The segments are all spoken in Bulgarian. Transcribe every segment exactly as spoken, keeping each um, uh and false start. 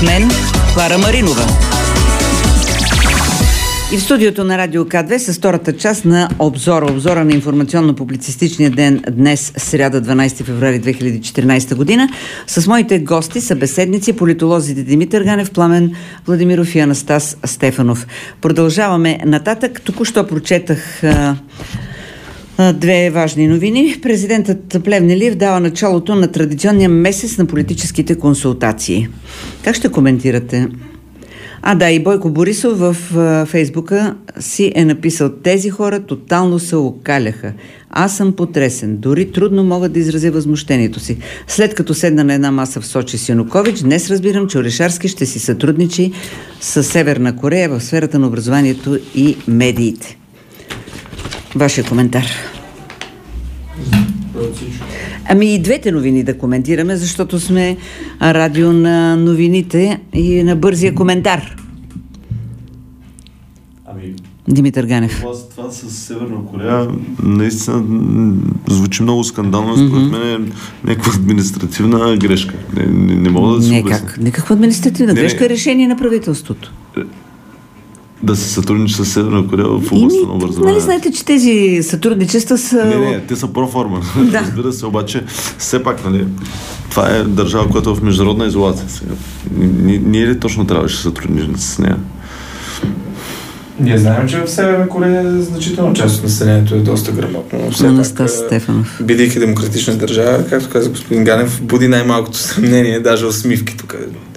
мен Клара Маринова. И в студиото на Радио К две с втората част на обзора. Обзора на информационно-публицистичния ден днес, сряда, дванайсети февруари две хиляди и четиринайсета година. С моите гости, събеседници, политолозите Димитър Ганев, Пламен Владимиров и Анастас Стефанов. Продължаваме нататък. Току-що прочетах а, а, две важни новини. Президентът Плевнелиев дава началото на традиционния месец на политическите консултации. Как ще коментирате? А, да, и Бойко Борисов в а, Фейсбука си е написал: тези хора тотално се окаляха. Аз съм потресен. Дори трудно мога да изразя възмущението си. След като седна на една маса в Сочи с Янукович, днес разбирам, че Орешарски ще си сътрудничи с Северна Корея в сферата на образованието и медиите. Вашия коментар. Ами и двете новини да коментираме, защото сме радио на новините и на бързия коментар. Ами, Димитър Ганев. Това, това с Северна Корея наистина звучи много скандално. Според mm-hmm. мен е някаква административна грешка. Не, не, не мога да се обясня. Не, как? Никаква административна не, грешка е решение на правителството. Да се сътрудничи с Северна Корея в областта на образованието. Нали знаете, че тези сътрудничества са... Не, не, те са проформа. Да. Разбира се, обаче все пак, нали, това е държава, която е в международна изолация. Ние, ние ли точно трябваше да сътрудничим с нея? Ние знаем, че в Северна Корея значителна част от населението е доста грамотно. Анастас Стефанов. Бидейки демократична държава, както каза господин Ганев, буди най-малкото съмнение, даже усмивки тук.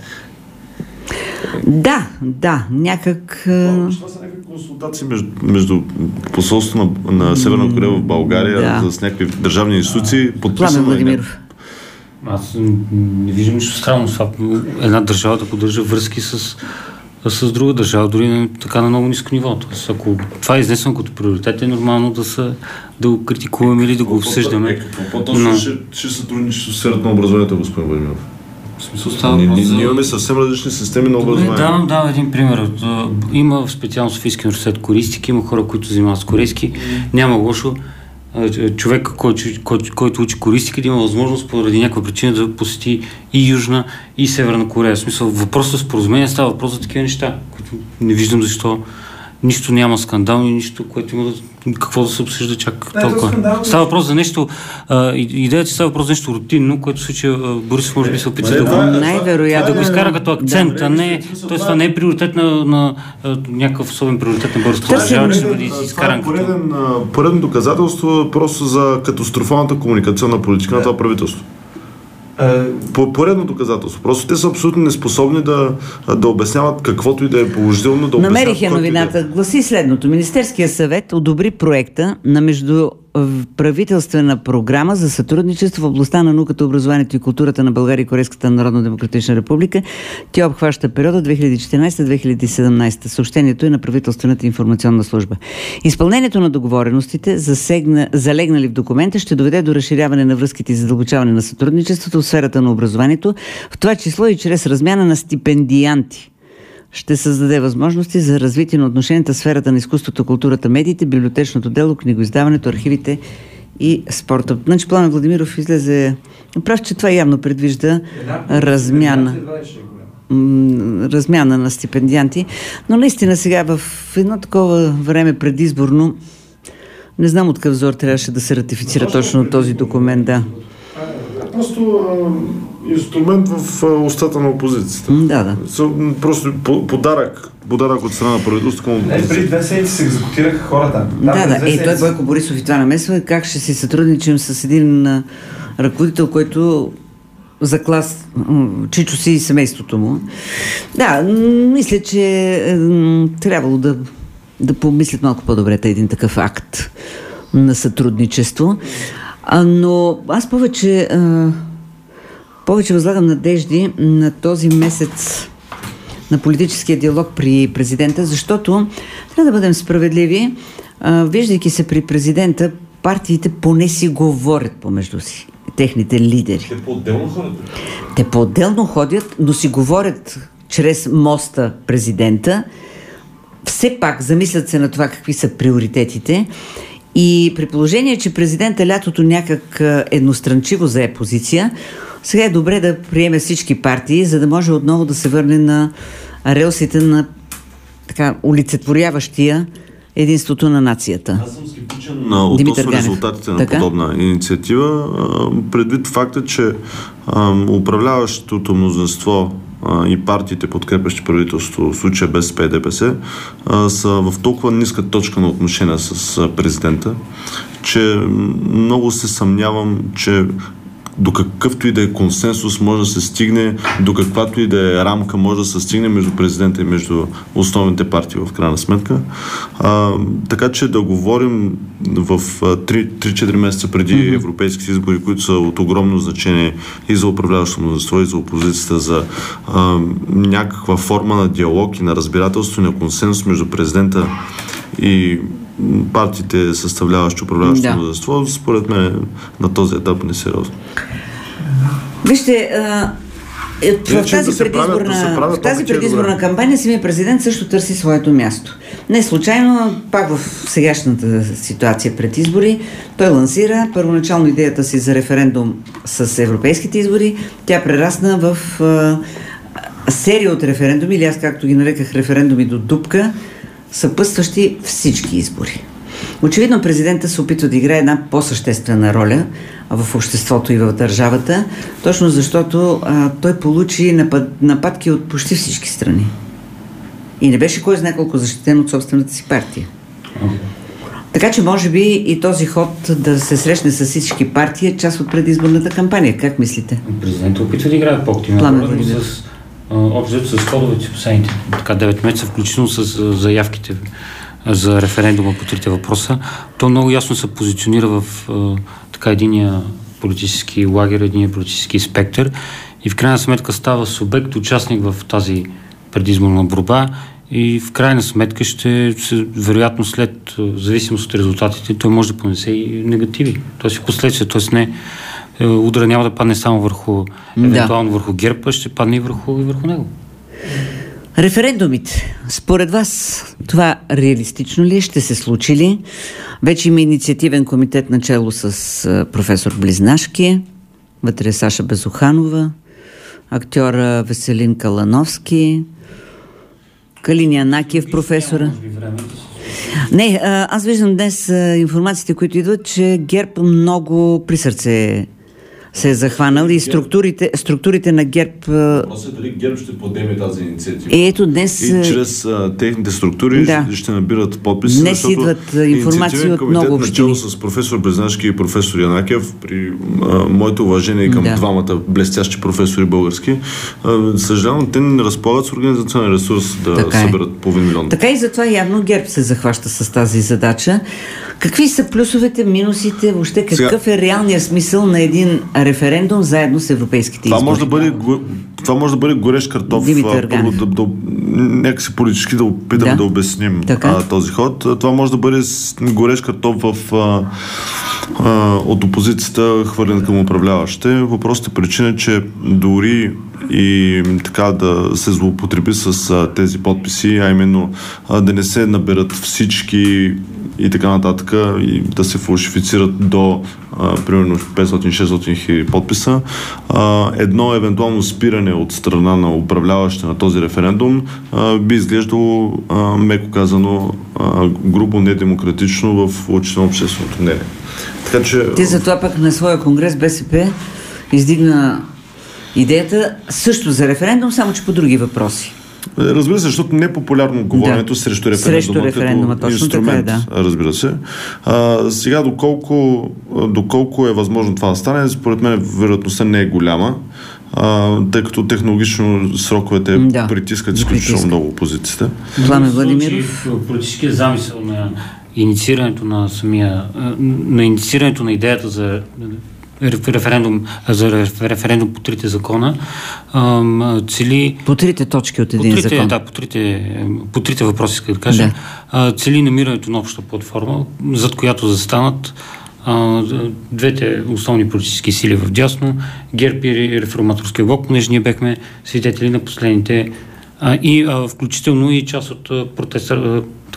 Да, да, някак... Това, това са някакви консултации между, между посолството на, на Северна Корея в България, да, с някакви държавни институции. Пламен Владимиров. Аз не виждам нищо странно с това. Една държава да поддържа връзки с, с друга държава, дори на, така на много ниско ниво. Тоест, ако това е изнесено като приоритет, е нормално да, са, да го критикуваме или да го обсъждаме. Какво точно но... ще, ще сътрудничи с сферата на образованието, господин Владимиров? В смисъл става въпрос за... Ние имаме съвсем различни системи на образование. Давам, давам един пример. Има в специално Софийски университет користики, има хора, които занимават с корейски. Няма лошо човек, който, който, който учи користика, да има възможност поради някаква причина да посети и Южна, и Северна Корея. В смисъл, въпросът с споразумение става въпрос за такива неща, които не виждам защо нищо няма скандално и нищо, което има да... Какво да се обсъжда чак не, толкова. Става въпрос за нещо... А, идеята, че става въпрос за нещо рутинно, което в случая Борисов може би се опита да, да, да, да го изкара като акцент, да, а не... Тоест това не е приоритет на, на, на някакъв особен приоритет на българската държава, че ще бъде изкаран като... Това е поредно доказателство просто за катастрофалната комуникационна политика на това правителство. По поредно доказателство. Просто те са абсолютно неспособни да, да обясняват каквото и да е положително. Да намерих я новината. Гласи следното. Министерския съвет одобри проекта на междуправителствена програма за сътрудничество в областта на науката, образованието и културата на България и Корейската народно-демократична република. Тя обхваща периода две хиляди и четиринайсета до две хиляди и седемнайсета. Съобщението е на правителствената информационна служба. Изпълнението на договореностите, засегна, залегнали в документа, ще доведе до разширяване на връзките и задълбочаване на сътрудничеството в сферата на образованието, в това число и чрез размяна на стипендианти. Ще създаде възможности за развитие на отношенията в сферата на изкуството, културата, медиите, библиотечното дело, книгоиздаването, архивите и спорта. Значи Пламен Владимиров излезе прав, че това явно предвижда размяна. размяна на стипендианти. Но наистина сега в едно такова време предизборно не знам от какъв зор трябваше да се ратифицира точно този документ. Да. Просто а, инструмент в а, устата на опозицията. Да, да. Просто подарък, подарък от страна на правителството към опозицията. Преди две седмици се екзекутираха хората. Да, да. да. Е, той Бойко Борисов и това намесва. Как ще си сътрудничим с един а, ръководител, който за клас Чичо си и семейството му. Да, мисля, че е, трябвало да, да помислят малко по-добре един такъв акт на сътрудничество. А, но аз повече, а, повече възлагам надежди на този месец на политическия диалог при президента, защото трябва да бъдем справедливи. А, виждайки се при президента, партиите поне си говорят помежду си, техните лидери. Те по-отделно ходят? Те по-отделно ходят, но си говорят чрез моста президента. Все пак замислят се на това какви са приоритетите. И при положение, че президента лятото някак едностранчиво зае позиция, Сега е добре да приеме всички партии, за да може отново да се върне на релсите на така олицетворяващия единството на нацията. Аз съм скептичен относно резултатите на така? подобна инициатива, предвид факта, че а, управляващото мнозинство а, и партиите, подкрепящи правителство, в случая БСП и ДПС, а, са в толкова ниска точка на отношения с а, президента, че много се съмнявам, че до какъвто и да е консенсус може да се стигне, до каквато и да е рамка може да се стигне между президента и между основните партии в крайна сметка. А, така че да говорим в три-четири месеца преди mm-hmm. европейските избори, които са от огромно значение и за управляващото мнозинство, и за опозицията, за а, някаква форма на диалог и на разбирателство и на консенсус между президента и партиите, съставляващи управляващото да. мнозинство, според мен на този етап не сериозно. Вижте, а, в, в тази да предизборна, правят, в тази предизборна кампания самия президент също търси своето място. Не случайно, пак в сегашната ситуация пред избори, той лансира първоначално идеята си за референдум с европейските избори. Тя прерасна в а, серия от референдуми, или аз както ги нареках референдуми до дупка, съпътстващи всички избори. Очевидно президента се опитва да играе една по-съществена роля в обществото и в държавата, точно защото а, той получи напад, нападки от почти всички страни. И не беше кой знае колко защитен от собствената си партия. Така че може би и този ход да се срещне с всички партии е част от предизборната кампания. Как мислите? Президентът опитва да играе по-активна роля, с общо с ходовете последните така девет месеца, включително с заявките за референдума по трите въпроса. То много ясно се позиционира в така единия политически лагер, единия политически спектър и в крайна сметка става субект, участник в тази предизборна борба и в крайна сметка ще, вероятно след зависимост от резултатите, той може да понесе и негативи. Тоест и последствия, т.е. не удара няма да падне само върху, евентуално върху ГЕРБ, а ще падне и върху, и върху него. Референдумите. Според вас това реалистично ли ще се случи ли? Вече има инициативен комитет начело с професор Близнашки, вътре Саша Безуханова, актьора Веселин Калановски, Калин Янакиев, професора. Не, аз виждам днес информациите, които идват, че ГЕРБ много при сърце се е захванал и структурите, структурите на ГЕРБ... Въпросът е дали ГЕРБ ще подеме тази инициатива. Ето днес... И чрез а, техните структури да. ще набират подписи. Днес идват информации от много общини. С професор Близнашки и професор Янакиев, при а, моето уважение към да. двамата блестящи професори български, а, съжалявам, те не разполагат с организационен ресурс да така съберат е. половин милион. Така и затова явно ГЕРБ се захваща с тази задача. Какви са плюсовете, минусите, въобще какъв Сега... е реалният смисъл на един референдум заедно с европейските това избори? Може да бъде, това може да бъде горещ картоф. Първо, да, да, нека си политически да опитаме да, да обясним а, този ход. Това може да бъде горещ картоф в, а, а, от опозицията, хвърлен към управляващите. Въпросът е причина, че дори и така да се злоупотреби с а, тези подписи, а именно а, да не се наберат всички и така нататък, и да се фалшифицират до а, примерно петстотин-шестстотин хиляди подписа. А, едно евентуално спиране от страна на управляващите на този референдум а, би изглеждало, а, меко казано, а, грубо недемократично в очите на общественото мнение. Така че... Те затова пък на своя конгрес БСП издигна идеята също за референдум, само че по други въпроси. Разбира се, защото не е популярно говоренето да. срещу референдума, срещу референдума като инструмент, така е, да. разбира се. А, сега, доколко, доколко е възможно това да стане, според мен вероятността не е голяма, а, тъй като технологично сроковете да. притискат изключително много опозицията. Пламе Владимиров. Политическия замисъл на инициирането на самия, на инициирането на идеята за референдум, за референдум по трите закона цели... По трите точки от един по трите, закон. Да, по трите, по трите въпроси, иска да кажа. Да. Цели намирането на обща платформа, зад която застанат а, двете основни политически сили в дясно, ГЕРБ и Реформаторския блок, понеже ние бехме свидетели на последните а, и а, включително и част от протеста, а, така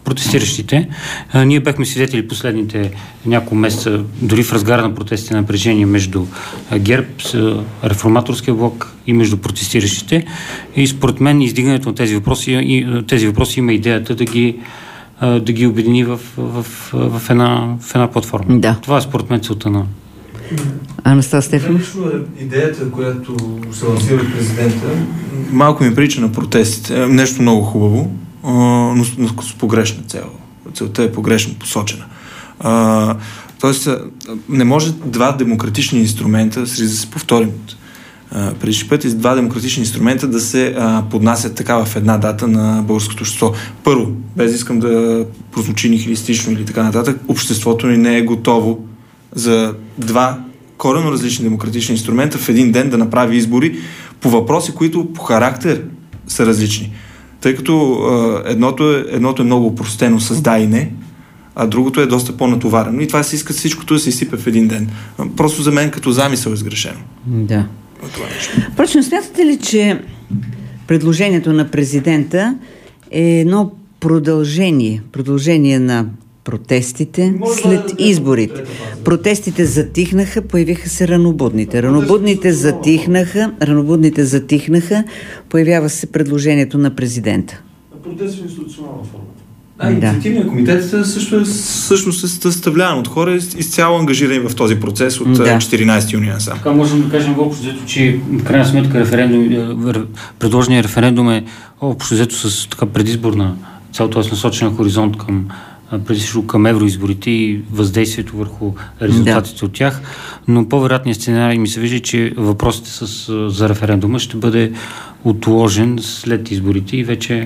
протестиращите. А, ние бяхме свидетели последните няколко месеца, дори в разгара на протести, на напрежение между а, ГЕРБ, с, реформаторския блок и между протестиращите. И според мен издигането на тези въпроси, и, тези въпроси има идеята да ги, а, да ги обедини в, в, в, в, една, в една платформа. Да. Това е според мен целта на... Анастас Стефанов? Лично идеята, която се лансира от президента, малко ми прилича на протестите. Нещо много хубаво, но с погрешна цел. Целта е погрешно посочена. А, тоест, не може два демократични инструмента, с риск да се повторим предишни пъти, с два демократични инструмента да се а, поднасят така в една дата на българското общество. Първо, без искам да прозвучи нихилистично или така нататък, обществото ни не е готово за два коренно различни демократични инструмента в един ден да направи избори по въпроси, които по характер са различни. Тъй като а, едното, е, едното е много опростено с да и не, а другото е доста по-натоварено. И това се иска всичкото да се изсипе в един ден. Просто за мен като замисъл е сгрешено. Да. Впрочем, смятате ли, че предложението на президента е едно продължение, продължение на протестите след изборите? Протестите затихнаха, появиха се ранобудните. Ранобудните затихнаха, ранобудните затихнаха, появява се предложението на президента. Протест в институционална форма. А, инициативният комитет също е, всъщност е съставляван от хора, изцяло ангажирани в този процес от да. четиринайсети юни насам. Така можем да кажем общо взето, че в крайна сметка референдум, предложения референдум е общо взето с така предизборна цел, т.е. насочен хоризонт към преди всичко към евроизборите и въздействието върху резултатите да. от тях, но по-вероятният сценарий ми се вижда, че въпросите с, за референдума ще бъде отложен след изборите и вече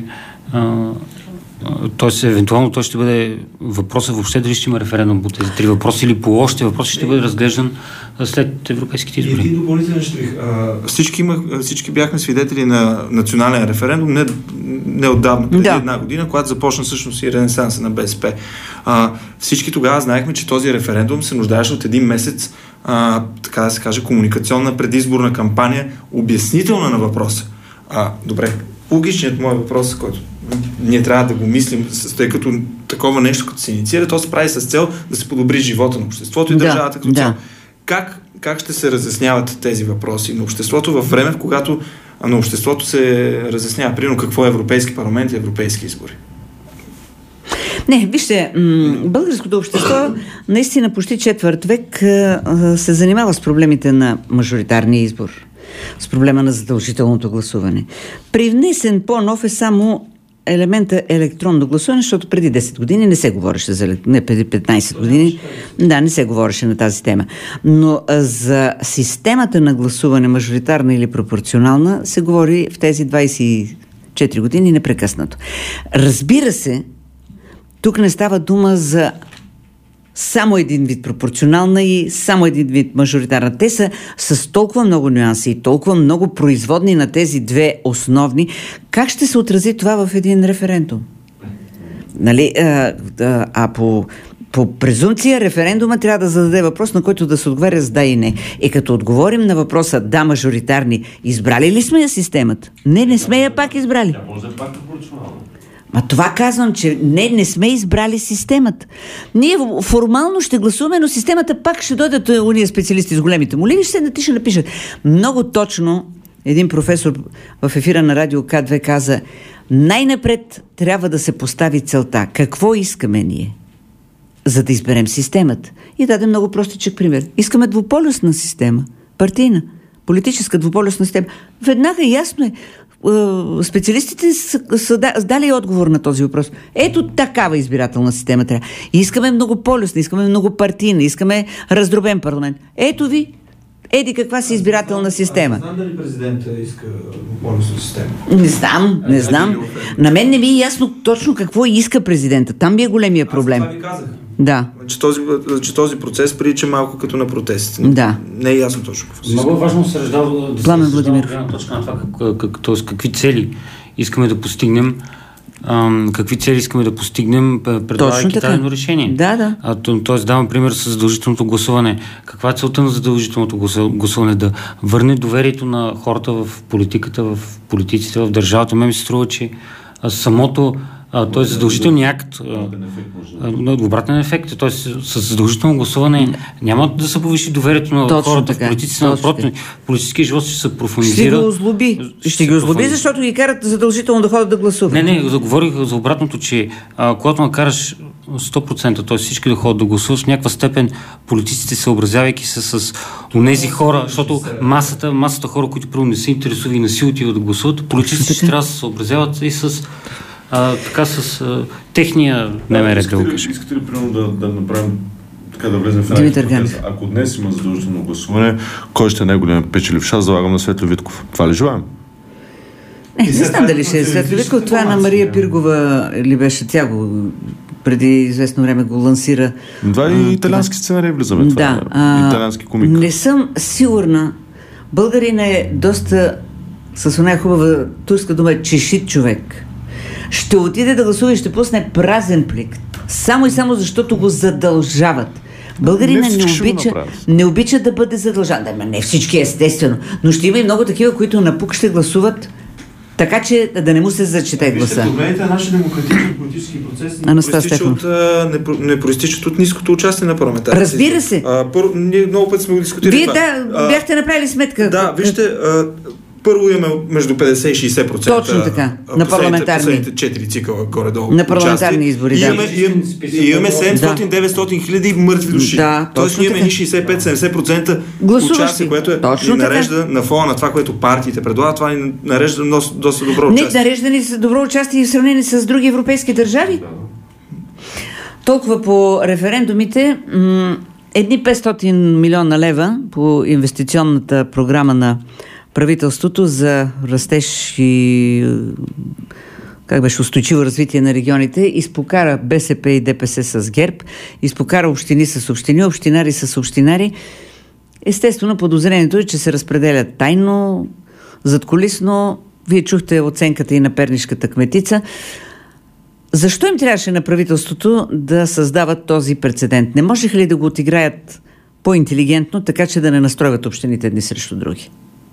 т.е. евентуално той ще бъде въпросът въобще дали ще има референдум по тези три въпроси или по още въпроси ще бъде разглеждан след европейските избори. И един допълнителен штрих. Всички, имах, всички бяхме свидетели на национален референдум не, не отдавна, преди да. една година, когато започна всъщност и ренесанса на БСП. А, всички тогава знаехме, че този референдум се нуждаеше от един месец а, така да се каже, комуникационна предизборна кампания, обяснителна на въпроса. А, добре, логичният мой въпрос, който ние трябва да го мислим, тъй като такова нещо, като се инициира, то се прави с цел да се подобри живота на обществото и да, държавата като да. цяло. Как, как ще се разясняват тези въпроси на обществото във време, в когато на обществото се разяснява, примерно, какво е Европейски парламент и европейски избори? Не, вижте, м- българското общество наистина почти четвърт век а, се занимава с проблемите на мажоритарния избор, с проблема на задължителното гласуване. Привнесен по-нов е само елемента електронно гласуване, защото преди десет години не се говореше за... Не, преди петнайсет години, да, не се говореше на тази тема. Но за системата на гласуване, мажоритарна или пропорционална, се говори в тези двайсет и четири години непрекъснато. Разбира се, тук не става дума за само един вид пропорционална и само един вид мажоритарна. Те са с толкова много нюанси и толкова много производни на тези две основни. Как ще се отрази това в един референдум? Нали? А, а, а по, по презумпция референдума трябва да зададе въпрос, на който да се отговаря с да и не. И като отговорим на въпроса да, мажоритарни, избрали ли сме я системата? Не, не сме я пак избрали. Да, може да е пак пропорционално. Ма това казвам, че не, не сме избрали системата. Ние формално ще гласуваме, но системата пак ще дойдат уния специалисти с големите моливи, ще се натиша напишат. Много точно един професор в ефира на Радио К две каза: най-напред трябва да се постави целта. Какво искаме ние, за да изберем системата? И даде много простичък пример. Искаме двуполюсна система, партийна, политическа двуполюсна система. Веднага ясно е. Специалистите са, са дали отговор на този въпрос. Ето такава избирателна система трябва. Искаме многополюсна, искаме многопартийна, искаме раздробен парламент. Ето ви, еди каква си избирателна система. Не знам дали президента иска двуполюсна система. Не знам, не знам. На мен не ми е ясно точно какво иска президента. Там би е големия проблем. Аз това ви казах. Да. Че този, че този процес прилича малко като на протестите. Да. Не е ясно точно какво се иска. Много важно се ръждава да Пламен се Владимиров. гледна точка на това как, как, т.е. какви цели искаме да постигнем, ам, какви цели искаме да постигнем, предлагайки дадено решение. Да, да. А, т.е. давам пример с задължителното гласуване. Каква е целта на задължителното гласуване? Да върне доверието на хората в политиката, в политиците, в държавата. Мен ми се струва, че самото т.е. задължителният акт, обратен ефект, т.е. с задължително гласуване няма да се повиши доверието на точно хората така, в политиците, напротив, политическия живот ще се профанизира. Ще ги озлоби, ще, ще ги озлоби, защото ги карат задължително да ходят да гласуват. Не, не, заговорих за обратното, че а, когато накараш сто процента, т.е. всички да ходят да гласуват, в някаква степен политиците, съобразявайки се с онези хора, защото масата, масата хора, които първо не се интересуват и не си отиват да гласуват, политиците ще трябва да се съобразяват и с а, така с а, техния дневен ред, да го кажем. Искате ли примерно да, да направим така да влезем в една? Ако днес има задължително гласуване, кой ще е най-голям печеливш? Аз залагам на Светло Витков. Това ли желаем? Не, не знам дали ще е Светло Витков. Това на Мария Пиргова ли беше? Тя го преди известно време го лансира. Това и италиански сценарий влизаме. Да. Това, италиански комик. Не съм сигурна. Българин е доста с една хубава турска дума чешит човек. Ще отиде да гласува и ще пусне празен плик. Само и само защото го задължават. Българина не, не, обича, не обича да бъде задължан. Да, не всички естествено. Но ще има и много такива, които напук ще гласуват така, че да не му се зачете гласа. Вижте, проблемите на нашия демократичен политически процес не проистичат, от, не, не проистичат от ниското участие на парламентарите. Разбира се. А, пър, ние много пъти сме го дискутирали. Вие това. да, бяхте направили сметка. Да, вижте, а, първо имаме между петдесет и шейсет процента. Точно така. На парламентарни. Последните четири цикъла горе-долу. На парламентарни избори, да. Имаме, имаме, имаме седемстотин до деветстотин хиляди мъртви души. Да, тоест ние имаме шейсет и пет до седемдесет процента участие, което е, ни нарежда така на фона на това, което партиите предлагат, това ни нарежда доста, доста добро участие. Не, нарежда ни с добро участие в сравнение с други европейски държави. Да. Толкова по референдумите. М- едни петстотин милиона лева по инвестиционната програма на правителството за растеж и как беше устойчиво развитие на регионите, изпокара БСП и ДПС с ГЕРБ, изпокара общини с общини, общинари с общинари. Естествено, подозрението е, че се разпределят тайно, задкулисно. Вие чухте оценката и на пернишката кметица. Защо им трябваше на правителството да създават този прецедент? Не можеха ли да го отиграят по-интелигентно, така че да не настройват общините едни срещу други?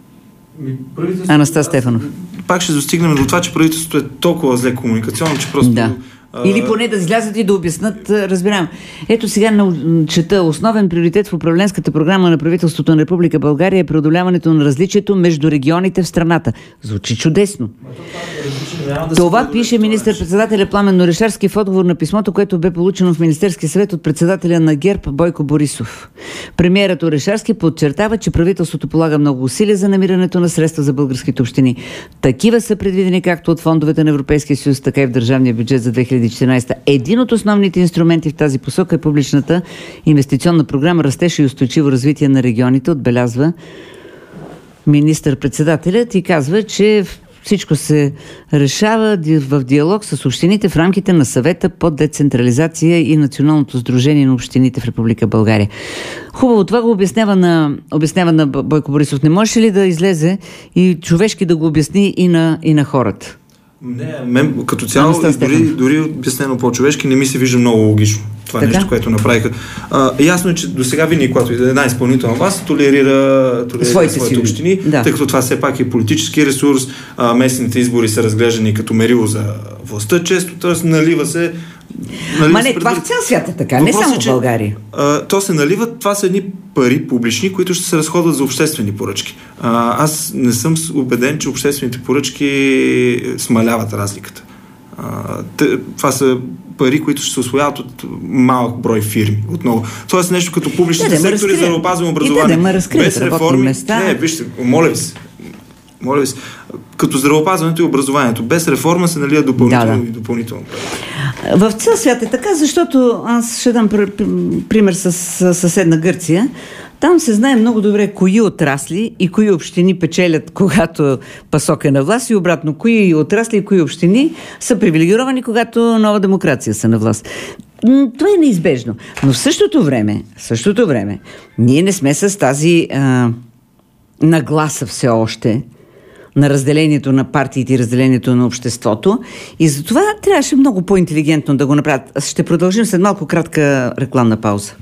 Анастас Стефанов. Пак ще достигнем до това, че правителството е толкова зле комуникационно, че просто... Да. Или поне да излязат и да обяснат, разбирам. Ето сега чета. Основен приоритет в управленската програма на правителството на Република България е преодоляването на различието между регионите в страната. Звучи чудесно. Това, това пише министър-председателя Пламен Орешарски в отговор на писмото, което бе получено в Министерския съвет от председателя на ГЕРБ Бойко Борисов. Премиерът Орешарски подчертава, че правителството полага много усилия за намирането на средства за българските общини. Такива са предвидени както от фондовете на Европейския съюз, така и в държавния бюджет за две хиляди и четиринадесета. Един от основните инструменти в тази посока е публичната инвестиционна програма Растеж и устойчиво развитие на регионите, отбелязва министър-председателят и казва, че всичко се решава в диалог с общините в рамките на съвета по децентрализация и Националното сдружение на общините в Република България. Хубаво, това го обяснява на, обяснява на Бойко Борисов. Не може ли да излезе и човешки да го обясни и на, и на хората? Не, мен като цяло, дори, дори обяснено по-човешки, не ми се вижда много логично. Това е нещо, което направиха. А, ясно е, че до сега винаги, когато една изпълнителна власт толерира, толерира своите, своите общини, да. Тъй като това все пак е политически ресурс, а, местните избори са разглеждани като мерило за властта често, т.е. налива се... Налива Ма не, това в цял свят е така, не само в България. А, то се налива, това са едни пари публични, които ще се разходват за обществени поръчки. А, аз не съм убеден, че обществените поръчки смаляват разликата. А, те, това са пари, които ще се усвояват от малък брой фирми. Отново. Тоест нещо като публичните да, сектори за опазване образование. Да, да, без реформи. Места. Не, вижте, моля ви се. Моля ви се. Като здравеопазването и образованието. Без реформа се налия допълнително да, да. и допълнително. В цял свят е така, защото аз ще дам пример с съседна Гърция. Там се знае много добре кои отрасли и кои общини печелят, когато ПАСОК е на власт, и обратно, кои отрасли и кои общини са привилегировани, когато Нова демокрация са на власт. Това е неизбежно. Но в същото време, в същото време, ние не сме с тази а, нагласа все още на разделението на партиите и разделението на обществото. И затова трябваше много по-интелигентно да го направят. Ще продължим след малко кратка рекламна пауза.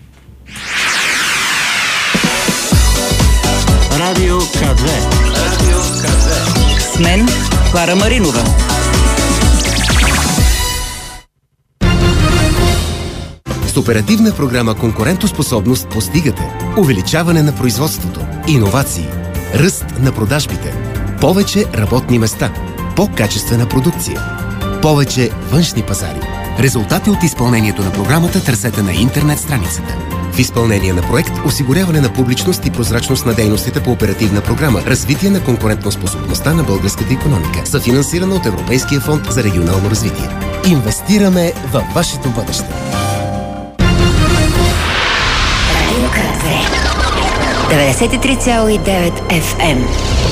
Радио К две. Радио К две. С мен Клара Маринова. Оперативна програма "Конкурентоспособност" постигате увеличаване на производството, иновации, ръст на продажбите, повече работни места, по-качествена продукция, повече външни пазари. Резултати от изпълнението на програмата търсете на интернет страницата. В изпълнение на проект "Осигуряване на публичност и прозрачност на дейностите по оперативна програма "Развитие на конкурентоспособността на българската икономика", съфинансирана от Европейския фонд за регионално развитие. Инвестираме във вашето бъдеще. деветдесет и три цяло и девет Еф Ем.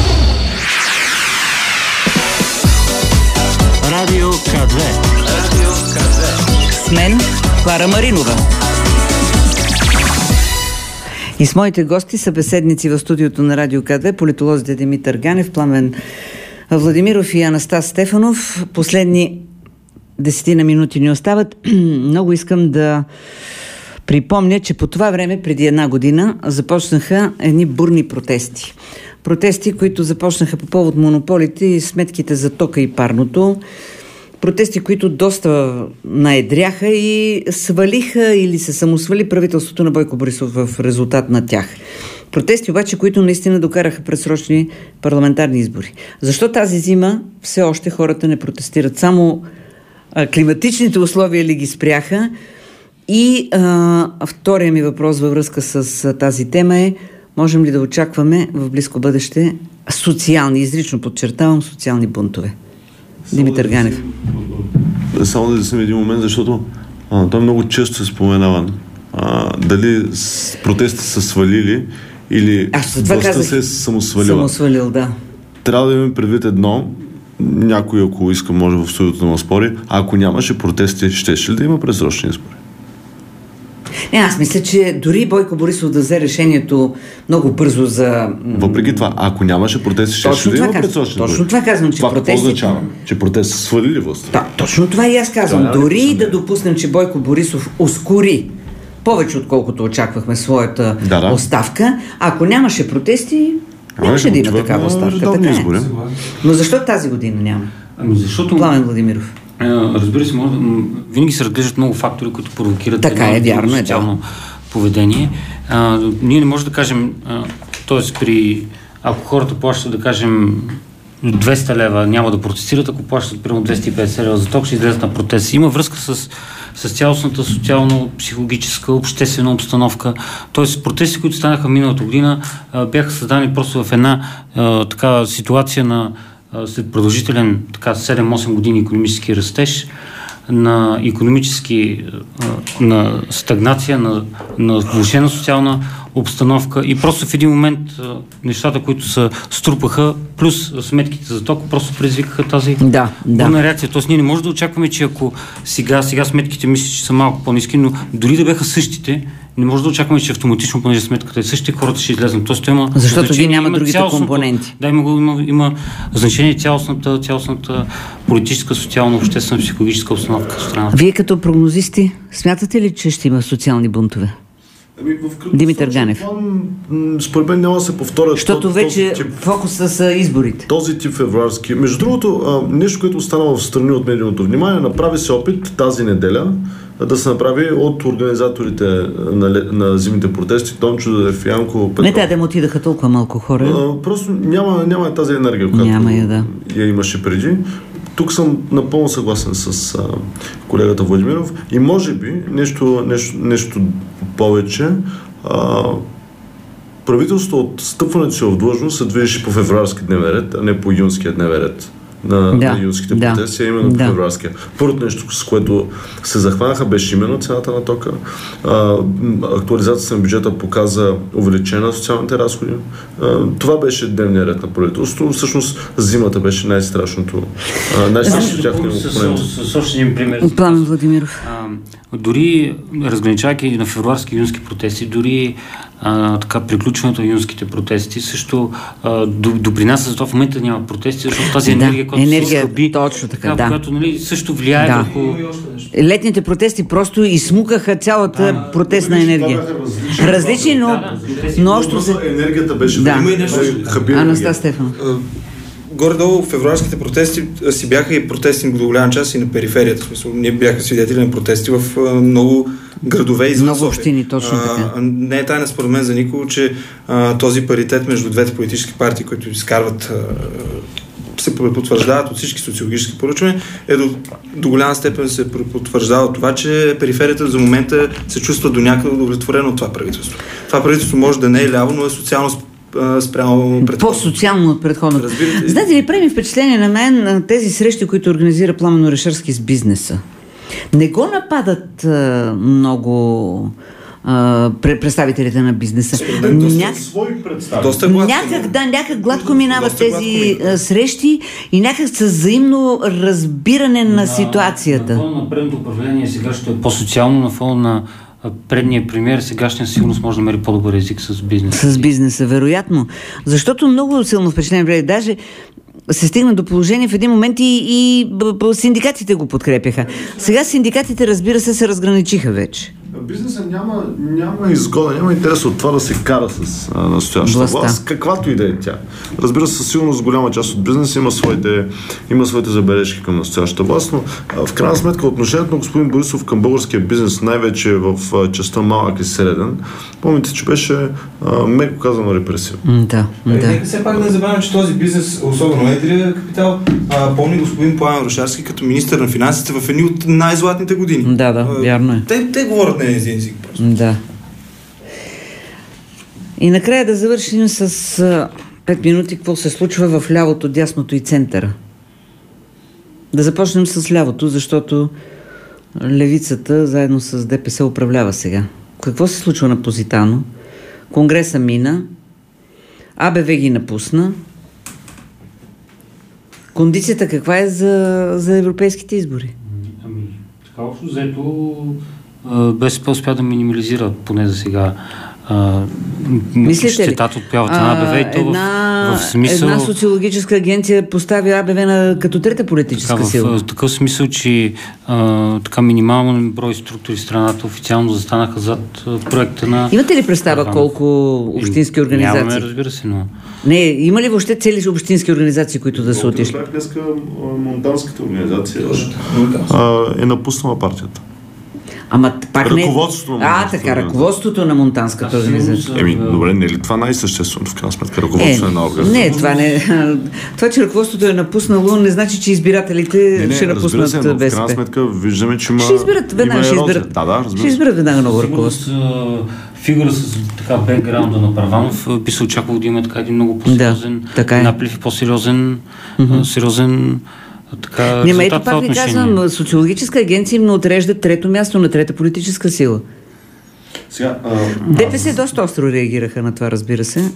Радио К две. Радио К две. С мен Клара Маринова. И с моите гости са беседници в студиото на Радио К две, политолозите Димитър Ганев, Пламен Владимиров и Анастас Стефанов. Последни десетина минути ни остават. Много искам да припомня, че по това време, преди една година, започнаха едни бурни протести. Протести, които започнаха по повод монополите и сметките за тока и парното. Протести, които доста наедряха и свалиха или се самосвали правителството на Бойко Борисов в резултат на тях. Протести обаче, които наистина докараха предсрочни парламентарни избори. Защо тази зима все още хората не протестират? Само а, климатичните условия ли ги спряха? И а, втория ми въпрос във връзка с а, тази тема е: можем ли да очакваме в близко бъдеще социални, изрично подчертавам, социални бунтове? Димитър Ганев. Само да съм един момент, защото а, той много често се споменава. А, дали с, протести са свалили или властта се е самосвалила. Самосвалил, да. Трябва да имаме предвид едно. Някой, ако иска, може в студиото да ме спори. А ако нямаше протести, щеше ли да има предсрочни избори? Не, аз мисля, че дори Бойко Борисов да взе решението много бързо за... Въпреки това, ако нямаше протести, ще да има предсрочни избори. Точно това казвам, че това протести... какво означава? Че протести са свалили властта? Да, точно това и аз казвам. Да, дори да допуснем, че Бойко Борисов ускори повече, отколкото очаквахме своята да, да. оставка, ако нямаше протести, нямаше да има такава оставка. Така е. Но защо тази година няма? Ами защото... Пламен Владимиров. Разбира се, може, винаги се разглеждат много фактори, които провокират така е, вярно, социално е, да. поведение. А, ние не можем да кажем, т.е. при ако хората плащат, да кажем, двеста лева, няма да протестират, ако плащат примерно двеста и петдесет лева за ток, ще излезат на протест. Има връзка с, с цялостната социално-психологическа, обществена обстановка. Т.е. протести, които станаха миналата година, бяха създани просто в една а, такава ситуация на след продължителен така седем-осем години икономически растеж, на икономически на стагнация, на, на влошена социална обстановка и просто в един момент нещата, които се струпаха, плюс сметките за ток, просто предизвикаха тази да, бурна да. реакция. Тоест ние не можем да очакваме, че ако сега, сега сметките мисля, че са малко по-ниски, но дори да бяха същите, не може да очакваме, че автоматично, понеже сметката е същите, хората ще излезнат. Тоест има защото ги няма другите компоненти. Да, има, има, има значение цялостната, цялостната политическа, социална, обществена, психологическа обстановка в страната. Вие като прогнозисти смятате ли, че ще има социални бунтове? Ами, Димитър Ганев. Според мен няма да се повторят. Защото вече тип, фокуса са изборите. Този тип февруарски. Между другото, а, нещо, което остана в страни от медийното внимание, направи се опит тази неделя да се направи от организаторите на, на зимните протести, Тончо Дъдев, Янко Петров. Не, те да му отидаха толкова малко хора. А, просто няма, няма тази енергия, която няма я, да. я имаше преди. Тук съм напълно съгласен с а, колегата Владимиров и може би нещо, нещо, нещо повече. А, правителството от стъпването си в длъжност се движеше по февруарски дневен ред, а не по юнския дневен ред на, да, на юнските да, протести, а именно да. по февруарския. Първото нещо, с което се захванаха, беше именно цената на тока. А, актуализацията на бюджета показа увеличение на социалните разходи. А, това беше дневният ред на правителството. Всъщност зимата беше най-страшното. Най-страшното тяхно опонент. С още един пример. Пламен Владимиров. Дори разграничавайки на февруарски и юнски протести, дори а, така приключването на юнските протести също а, допринася за това в момента няма протести, защото тази енергия, да, която енергия, се скъби, точно така, да. която нали, също влияе да. върху... Летните протести просто изсмукаха цялата да, протестна енергия. Различни, различни но, да, да, но още се... енергията беше да. Има и нещо. Анастас Стефанов. горе-долу февруарските протести си бяха и протести до голяма част и на периферията. В смисъл, ние бяха свидетели на протести в а, много градове извън много общини, точно така. А, не е тайна според мен за никого, че а, този паритет между двете политически партии, които изкарват, а, се потвърждават от всички социологически поручвания, е до, до голяма степен се потвърждава от това, че периферията за момента се чувства до някъде удовлетворено от това правителство. Това правителство може да не е ляво, но е социално спрямо предходно. По-социално от предходното. Знаете ли, прави ми впечатление на мен на тези срещи, които организира Пламен Орешарски с бизнеса. Не го нападат а, много а, представителите на бизнеса. Няк... свои представители. Някак, да, някак гладко минават тези гладко срещи и някак с взаимно разбиране на, на ситуацията. На фона на предното управление сега ще е по-социално, на фона на предният премиер, сегашния сигурност може да намери по-добър език с бизнеса. С бизнеса, вероятно. Защото много силно впечатление, даже се стигна до положение в един момент и, и синдикатите го подкрепяха. Сега синдикатите, разбира се, се разграничиха вече. Бизнесът няма, няма изгода, няма интерес от това да се кара с а, настоящата власт, власт, каквато и да е тя. Разбира се, със сигурност голяма част от бизнеса има своите, има своите забележки към настоящата власт, но а, в крайна сметка отношението на господин Борисов към българския бизнес, най-вече в а, частта малък и среден, помните, че беше а, меко казано репресивно. Mm, да, да. Нека все пак да не забравяме, че този бизнес, особено едрия капитал, а, помни господин Пламен Орешарски като министър на финансите в едни от най-златните години. Да, да, а, вярно е. Те, те говорят на един език просто. Да. И накрая да завършим с а, пет минути какво се случва в лявото, дясното и центъра. Да започнем с лявото, защото левицата заедно с ДПС управлява сега. Какво се случва на Позитано? Конгреса мина, АБВ ги напусна. Кондицията каква е за, за европейските избори? Ами, така общо взето БСП успя да минимализира поне за сега щетата от появата на АБВ и то една, в, в смисъл... Една социологическа агенция поставя АБВ на, като трета политическа така, сила. В, в такъв смисъл, че а, така минимален брой структури в страната официално застанаха зад а, проекта на... Имате ли представа а, колко общински организации? Нямаме, разбира се, но... Не, има ли въобще цели общински организации, които да са отишли? Днеска монтанската организация а, е напуснала партията. Ама пак не... Ръководството на А, така, ръководството на монтанската да, организация. Еми, добре, не е ли това най-същественото в крайна сметка? Ръководството е, на организация. Не, това не... Това, че ръководството е напуснало, не значи, че избирателите не, не, ще напуснат се, но БСП. В крайна сметка виждаме, че има... Ще изберат веднага, ще изберат. Да, да, ще изберат веднага ново ръководство. Фигура с така бекграунда на Първанов би се очаквало да има така един много по-сериозен да, е. наплив и по-сериозен mm-hmm. сериозен така, не, ма ето пак ви казвам, социологическа агенция им отрежда трето място на трета политическа сила. Сега, а, ДПС а, доста остро реагираха на това, разбира се.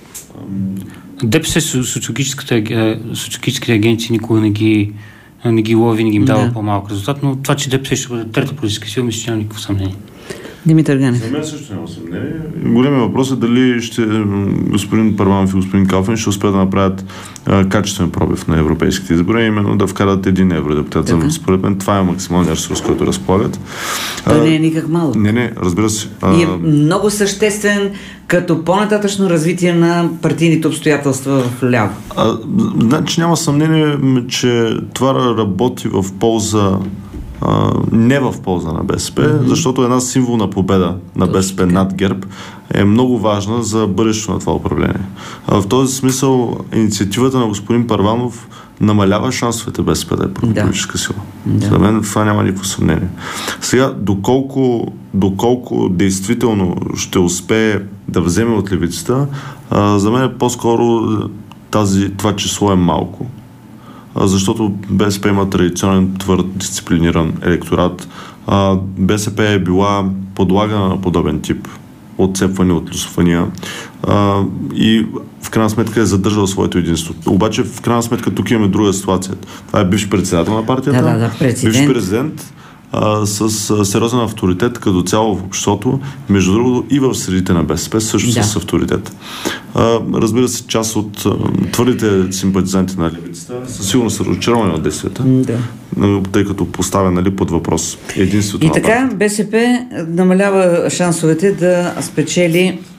ДПС социологическите агенции никога не ги, не ги лови, не ги им дава да. по-малък резултат, но това, че ДПС ще бъде трета политическа сила, мисля, че няма никакво съмнение. Димитър Ганев. За мен също няма съмнение. Големият въпрос е дали ще, господин Първанов и господин Калфин ще успеят да направят а, качествен пробив на европейските избори, именно да вкарат един евродепутат. Според мен това е максималният ресурс, който разполагат. Той не е никак малък. Не, не, разбира се. А... И е много съществен като по-нататъчно развитие на партийните обстоятелства в ляво. А, значи няма съмнение, че това работи в полза Uh, не в полза на БСП, mm-hmm. защото една символна победа на БСП okay. над ГЕРБ е много важна за бъдещето на това управление. Uh, в този смисъл инициативата на господин Първанов намалява шансовете БСП да е политическа сила. Да. За мен това няма никакво съмнение. Сега, доколко, доколко действително ще успее да вземе от левицата, uh, за мен е по-скоро тази, това число е малко. Защото БСП има традиционен твърд дисциплиниран електорат. БСП е била подлагана на подобен тип отцепване от лусофания и в крайна сметка е задържала своето единство. Обаче в крайна сметка тук имаме друга ситуация. Това е бивш председател на партията, да, да, да, президент. бивш президент а, с а, сериозен авторитет като цяло в обществото, между другото и в средите на БСП също да. с авторитет. А, разбира се, част от а, твърдите симпатизанти на левицата със сигурно са разочаровани от действията, да. тъй като поставя, нали, под въпрос единството и на така партията. БСП намалява шансовете да спечели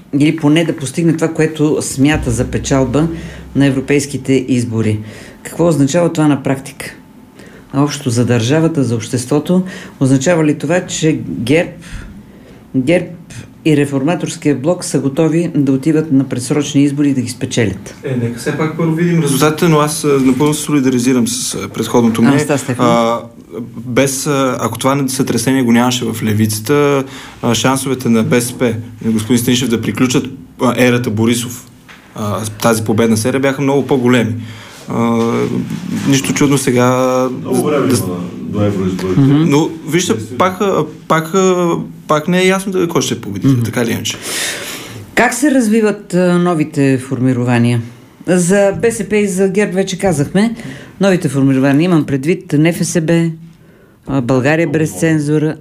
или поне да постигне това, което смята за печалба на европейските избори. Какво означава това на практика? Общо за държавата, за обществото, означава ли това, че ГЕРБ, ГЕРБ и реформаторския блок са готови да отиват на предсрочни избори и да ги спечелят? Е, нека все пак първо видим резултатите, но аз напълно се солидаризирам с предходното мнение. Без, ако това сътресение го нямаше в левицата, шансовете на БСП, на господин Станишев да приключат ерата Борисов, тази победна серия, бяха много по-големи. Uh, нищо чудно сега много време да... има до евроизборите. Mm-hmm. Но вижте, пак, пак, пак не е ясно да кой ще е победител, mm-hmm. така ли иначе. Как се развиват а, новите формирования? За БСП и за ГЕРБ вече казахме. Новите формирования имам предвид НФСБ, България без цензура.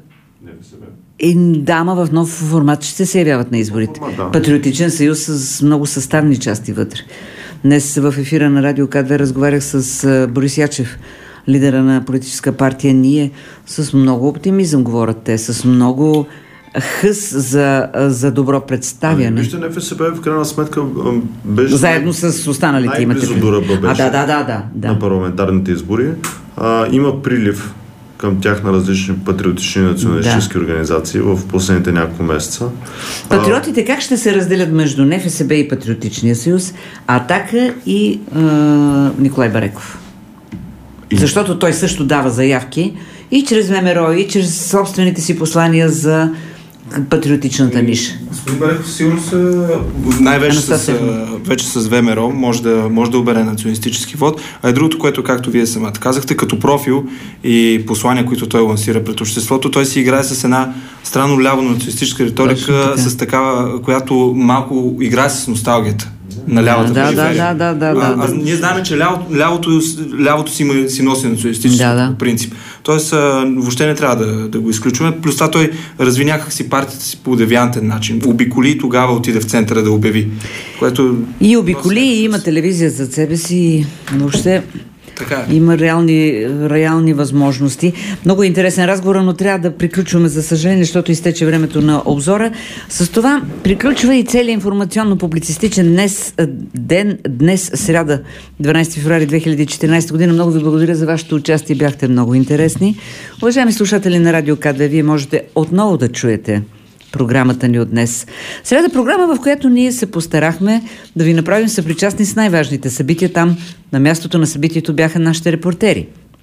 И дама в нов формат ще се явяват на изборите. Да. Патриотичен съюз с много съставни части вътре. Днес в ефира на Радио К две разговарях с Борис Ячев, лидера на политическа партия Ние. С много оптимизъм говорят те, с много хъс за, за добро представяне. Вижте, НФСБ в крайна сметка беше заедно с останалите имате. Най-близо до ръба беше а, да, да, да, да. на парламентарните избори. А, има прилив към тях на различни патриотични националистически да. организации в последните няколко месеца. Патриотите как ще се разделят между НФСБ и Патриотичния съюз, Атака и е, Николай Бареков? И... Защото той също дава заявки и чрез ВМРО, и чрез собствените си послания за патриотичната ниша. Господин Бареков сигурно са най-вече с, вече с ВМРО може да, може да обере националистически вод, а и другото, което, както вие самата казахте, като профил и послания, които той лансира пред обществото, той си играе с една странно ляво националистическа риторика, така. С такава, която малко играе с носталгията на лявата да, периферия. Да, да, да, да, а, да. А ние знаем, че лявото, лявото, лявото си, има, си носи националистически да, да. принцип. Тоест, а, въобще не трябва да, да го изключваме. Плюс това той разви някакси партията си по девиантен начин. Обиколи и тогава отиде в центъра да обяви. Което... И обиколи, и има телевизия зад себе си. Въобще... Така е. Има реални, реални възможности. Много интересен разговор, но трябва да приключваме, за съжаление, защото изтече времето на обзора. С това приключва и целият информационно-публицистичен днес, ден, днес, сряда, дванадесети февруари две хиляди и четиринадесета година. Много ви благодаря за вашето участие, бяхте много интересни. Уважаеми слушатели на Радио К две, вие можете отново да чуете програмата ни от днес. Среда програма, в която ние се постарахме да ви направим съпричастни с най-важните събития. Там на мястото на събитието бяха нашите репортери.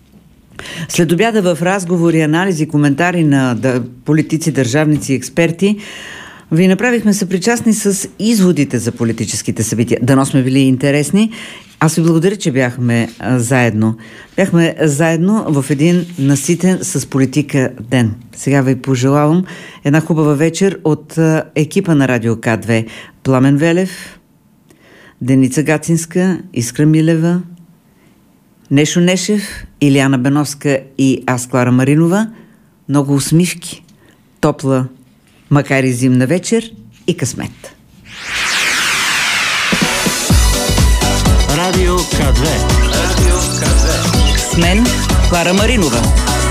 След обяда в разговори, анализи, коментари на да, политици, държавници и експерти ви направихме съпричастни с изводите за политическите събития. Дано сме били интересни. Аз ви благодаря, че бяхме а, заедно. Бяхме заедно в един наситен с политика ден. Сега ви пожелавам една хубава вечер от а, екипа на Радио К две. Пламен Велев, Деница Гацинска, Искра Милева, Нешо Нешев, Илияна Беновска и аз, Клара Маринова. Много усмивки, топла, макар и зимна вечер и късмет. Радио К две. Радио К две. С мен Клара Маринова.